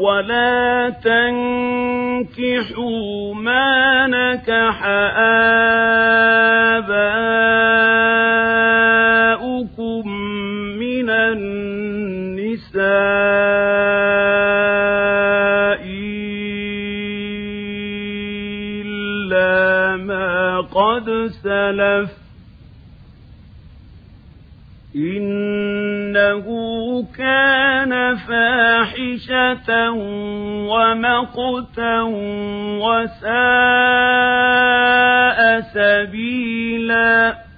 ولا تنكحوا ما نكح آباؤكم من النساء إلا ما قد سلف إنه كان فاحشة ومقتا وساء سبيلا